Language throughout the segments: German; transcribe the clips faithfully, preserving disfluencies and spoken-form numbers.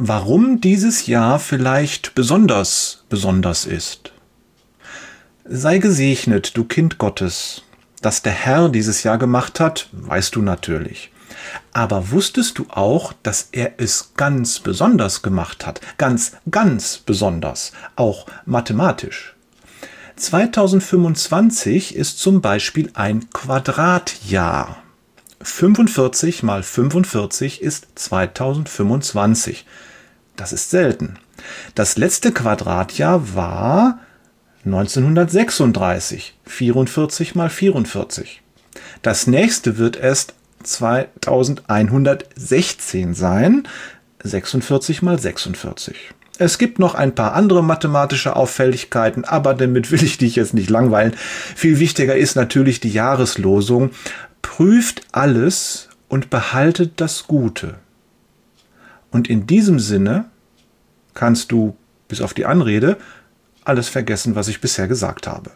warum dieses Jahr vielleicht besonders besonders ist. Sei gesegnet, du Kind Gottes. Dass der Herr dieses Jahr gemacht hat, weißt du natürlich. Aber wusstest du auch, dass er es ganz besonders gemacht hat? Ganz, ganz besonders. Auch mathematisch. zweitausendfünfundzwanzig ist zum Beispiel ein Quadratjahr. fünfundvierzig mal fünfundvierzig ist zweitausendfünfundzwanzig. Das ist selten. Das letzte Quadratjahr war neunzehnhundertsechsunddreißig. vierundvierzig mal vierundvierzig. Das nächste wird erst zweitausendeinhundertsechzehn sein. sechsundvierzig mal sechsundvierzig. Es gibt noch ein paar andere mathematische Auffälligkeiten, aber damit will ich dich jetzt nicht langweilen. Viel wichtiger ist natürlich die Jahreslosung. Prüft alles und behaltet das Gute. Und in diesem Sinne kannst du, bis auf die Anrede, alles vergessen, was ich bisher gesagt habe.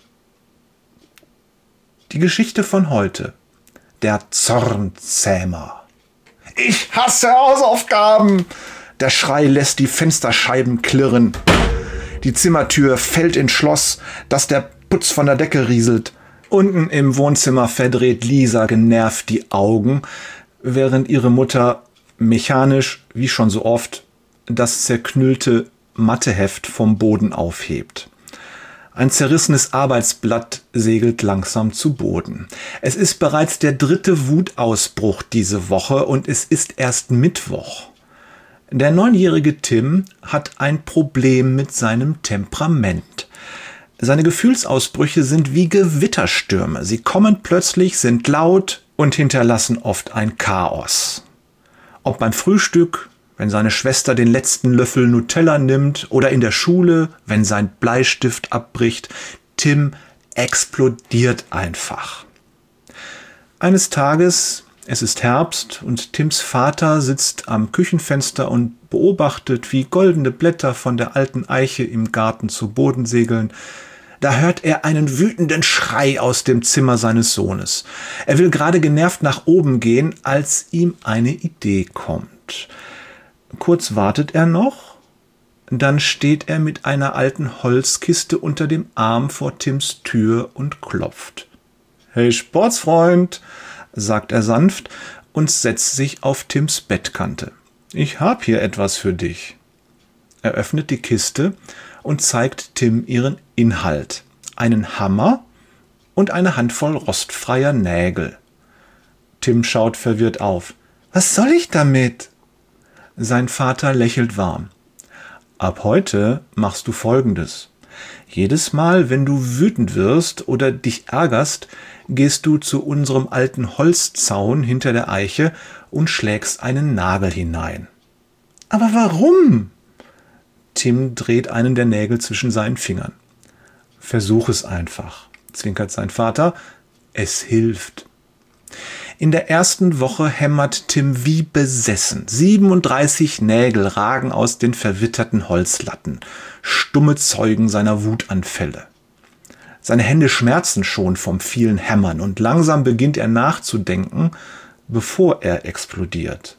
Die Geschichte von heute. Der Zornzähmer. Ich hasse Hausaufgaben! Der Schrei lässt die Fensterscheiben klirren. Die Zimmertür fällt ins Schloss, dass der Putz von der Decke rieselt. Unten im Wohnzimmer verdreht Lisa genervt die Augen, während ihre Mutter mechanisch, wie schon so oft, das zerknüllte Matheheft vom Boden aufhebt. Ein zerrissenes Arbeitsblatt segelt langsam zu Boden. Es ist bereits der dritte Wutausbruch diese Woche und es ist erst Mittwoch. Der neunjährige Tim hat ein Problem mit seinem Temperament. Seine Gefühlsausbrüche sind wie Gewitterstürme. Sie kommen plötzlich, sind laut und hinterlassen oft ein Chaos. Ob beim Frühstück, wenn seine Schwester den letzten Löffel Nutella nimmt, oder in der Schule, wenn sein Bleistift abbricht, Tim explodiert einfach. Eines Tages, es ist Herbst und Tims Vater sitzt am Küchenfenster und beobachtet, wie goldene Blätter von der alten Eiche im Garten zu Boden segeln. Da hört er einen wütenden Schrei aus dem Zimmer seines Sohnes. Er will gerade genervt nach oben gehen, als ihm eine Idee kommt. Kurz wartet er noch, dann steht er mit einer alten Holzkiste unter dem Arm vor Tims Tür und klopft. »Hey Sportsfreund«, sagt er sanft und setzt sich auf Tims Bettkante. »Ich hab hier etwas für dich.« Er öffnet die Kiste und zeigt Tim ihren Inhalt. Einen Hammer und eine Handvoll rostfreier Nägel. Tim schaut verwirrt auf. »Was soll ich damit?« Sein Vater lächelt warm. »Ab heute machst du Folgendes. Jedes Mal, wenn du wütend wirst oder dich ärgerst, gehst du zu unserem alten Holzzaun hinter der Eiche und schlägst einen Nagel hinein.« »Aber warum?« Tim dreht einen der Nägel zwischen seinen Fingern. »Versuch es einfach«, zwinkert sein Vater. »Es hilft.« In der ersten Woche hämmert Tim wie besessen. siebenunddreißig Nägel ragen aus den verwitterten Holzlatten, stumme Zeugen seiner Wutanfälle. Seine Hände schmerzen schon vom vielen Hämmern und langsam beginnt er nachzudenken, bevor er explodiert.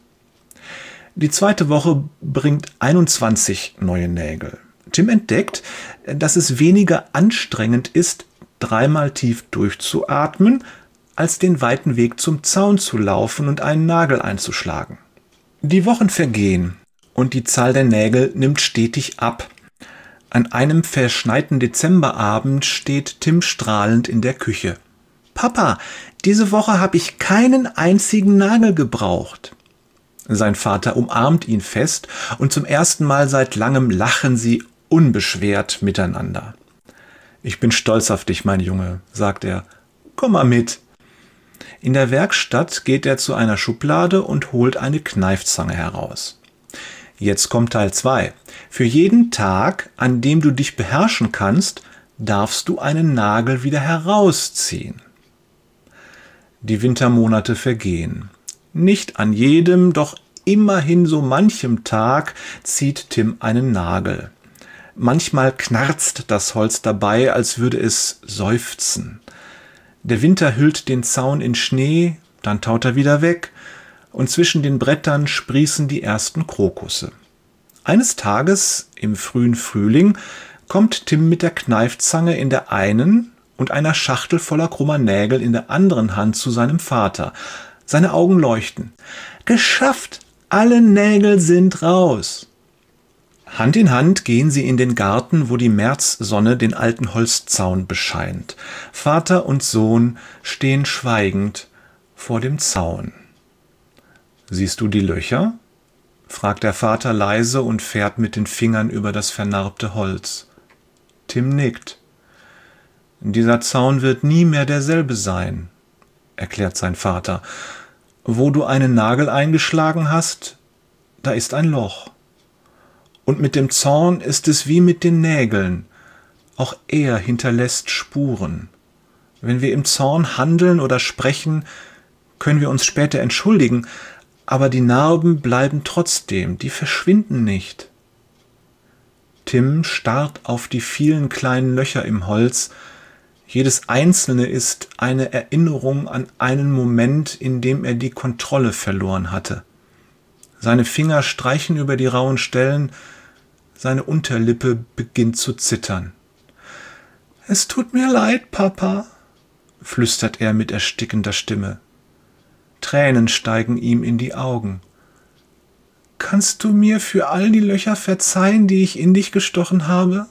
Die zweite Woche bringt einundzwanzig neue Nägel. Tim entdeckt, dass es weniger anstrengend ist, dreimal tief durchzuatmen, als den weiten Weg zum Zaun zu laufen und einen Nagel einzuschlagen. Die Wochen vergehen und die Zahl der Nägel nimmt stetig ab. An einem verschneiten Dezemberabend steht Tim strahlend in der Küche. »Papa, diese Woche habe ich keinen einzigen Nagel gebraucht.« Sein Vater umarmt ihn fest und zum ersten Mal seit langem lachen sie unbeschwert miteinander. »Ich bin stolz auf dich, mein Junge«, sagt er. »Komm mal mit.« In der Werkstatt geht er zu einer Schublade und holt eine Kneifzange heraus. Jetzt kommt Teil zwei. Für jeden Tag, an dem du dich beherrschen kannst, darfst du einen Nagel wieder herausziehen. Die Wintermonate vergehen. Nicht an jedem, doch immerhin so manchem Tag zieht Tim einen Nagel. Manchmal knarzt das Holz dabei, als würde es seufzen. Der Winter hüllt den Zaun in Schnee, dann taut er wieder weg und zwischen den Brettern sprießen die ersten Krokusse. Eines Tages im frühen Frühling kommt Tim mit der Kneifzange in der einen und einer Schachtel voller krummer Nägel in der anderen Hand zu seinem Vater. Seine Augen leuchten. »Geschafft! Alle Nägel sind raus!« Hand in Hand gehen sie in den Garten, wo die Märzsonne den alten Holzzaun bescheint. Vater und Sohn stehen schweigend vor dem Zaun. »Siehst du die Löcher?« fragt der Vater leise und fährt mit den Fingern über das vernarbte Holz. Tim nickt. »Dieser Zaun wird nie mehr derselbe sein«, erklärt sein Vater. »Wo du einen Nagel eingeschlagen hast, da ist ein Loch. Und mit dem Zorn ist es wie mit den Nägeln. Auch er hinterlässt Spuren. Wenn wir im Zorn handeln oder sprechen, können wir uns später entschuldigen, aber die Narben bleiben trotzdem, die verschwinden nicht.« Tim starrt auf die vielen kleinen Löcher im Holz. Jedes einzelne ist eine Erinnerung an einen Moment, in dem er die Kontrolle verloren hatte. Seine Finger streichen über die rauen Stellen, seine Unterlippe beginnt zu zittern. »Es tut mir leid, Papa«, flüstert er mit erstickender Stimme. Tränen steigen ihm in die Augen. »Kannst du mir für all die Löcher verzeihen, die ich in dich gestochen habe?«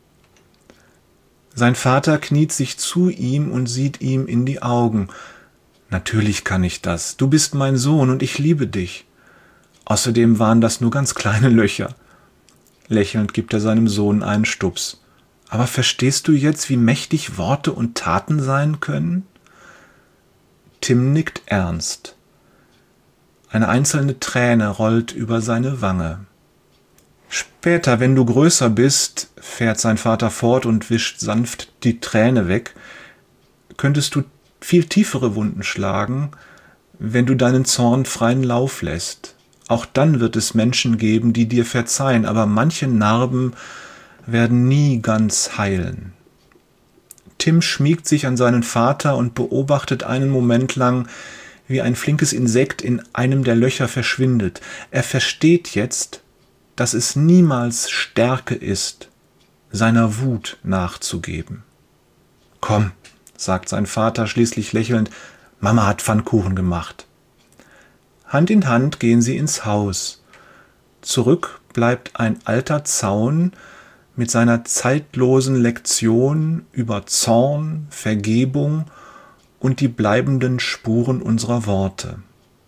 Sein Vater kniet sich zu ihm und sieht ihm in die Augen. »Natürlich kann ich das. Du bist mein Sohn und ich liebe dich. Außerdem waren das nur ganz kleine Löcher.« Lächelnd gibt er seinem Sohn einen Stups. »Aber verstehst du jetzt, wie mächtig Worte und Taten sein können?« Tim nickt ernst. Eine einzelne Träne rollt über seine Wange. »Später, wenn du größer bist«, fährt sein Vater fort und wischt sanft die Träne weg, »könntest du viel tiefere Wunden schlagen, wenn du deinen Zorn freien Lauf lässt. Auch dann wird es Menschen geben, die dir verzeihen, aber manche Narben werden nie ganz heilen.« Tim schmiegt sich an seinen Vater und beobachtet einen Moment lang, wie ein flinkes Insekt in einem der Löcher verschwindet. Er versteht jetzt, dass es niemals Stärke ist, seiner Wut nachzugeben. »Komm«, sagt sein Vater schließlich lächelnd, »Mama hat Pfannkuchen gemacht.« Hand in Hand gehen sie ins Haus. Zurück bleibt ein alter Zaun mit seiner zeitlosen Lektion über Zorn, Vergebung und die bleibenden Spuren unserer Worte.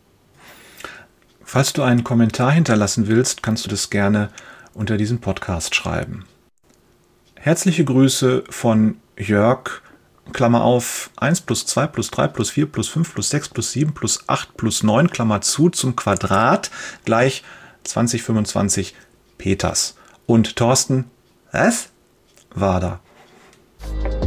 Falls du einen Kommentar hinterlassen willst, kannst du das gerne unter diesem Podcast schreiben. Herzliche Grüße von Jörg, Klammer auf, eins plus zwei plus drei plus vier plus fünf plus sechs plus sieben plus acht plus neun, Klammer zu, zum Quadrat, gleich zwanzig fünfundzwanzig Peters. Und Thorsten, was? War da.